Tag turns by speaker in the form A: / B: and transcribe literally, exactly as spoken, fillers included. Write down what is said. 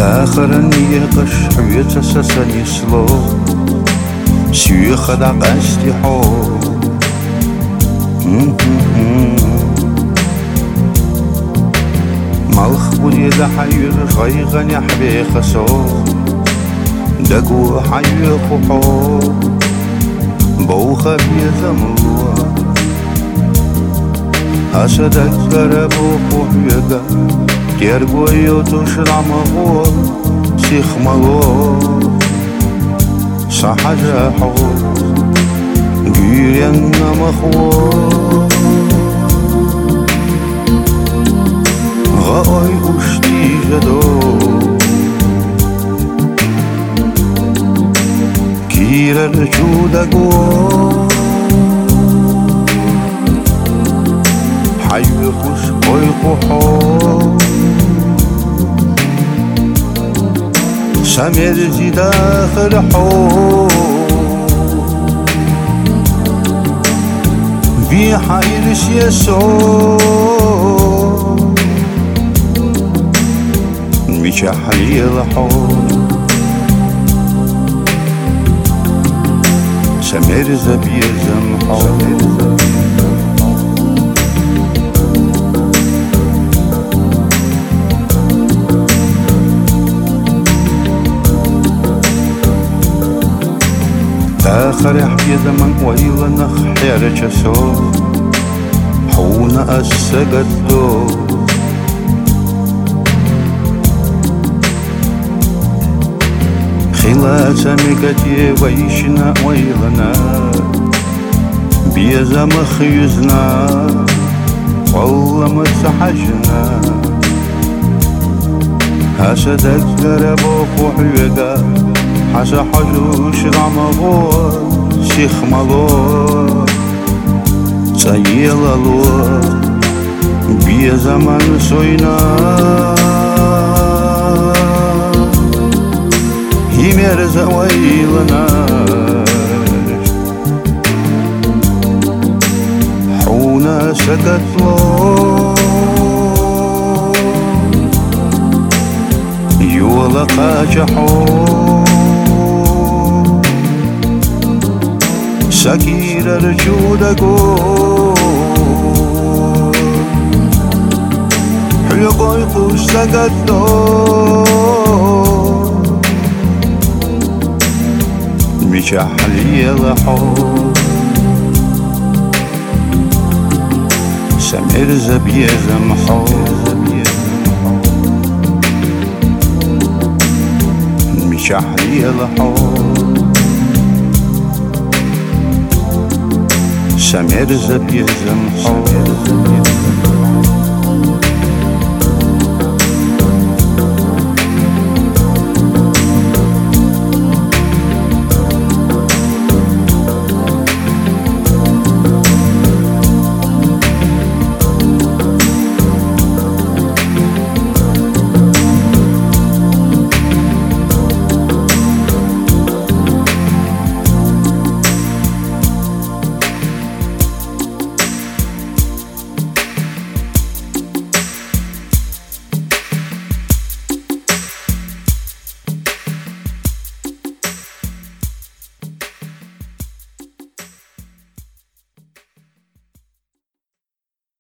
A: تاخرني قش حويت سسني سلو سوي خدع قستي حو مالخ بودي دا حير غيغني حبي خسو دقو حير خحو بوخة بيزموا أسدك قربو خحيقا تيرقو يوتوش رعمغو سيخ مغو صحجا حو جيرين مخو غاي اشتي جدو كير الجودقو حي خوش قوي قحو سمرزي داخل حو بي حير سيسو مشحلي الحو سمرز بيزم حو آخر حبي زمن ويلا نخير جسو حونا السجدو خلا سمكتي ويشنا ويلنا بيزم خيزنا والله مسحجنا هسدك قربو فحيقا حسا حجوش رعمغو سيخ مغو سيلالو بيا زمان سوينا هيمير زويلنا حونا سكتلو يولا قاجحو سكير الجودقو حلقو يقوش سقدو مشحلي الحو سمير زبيه زمحو مشحلي الحو سمير زبيه زمحو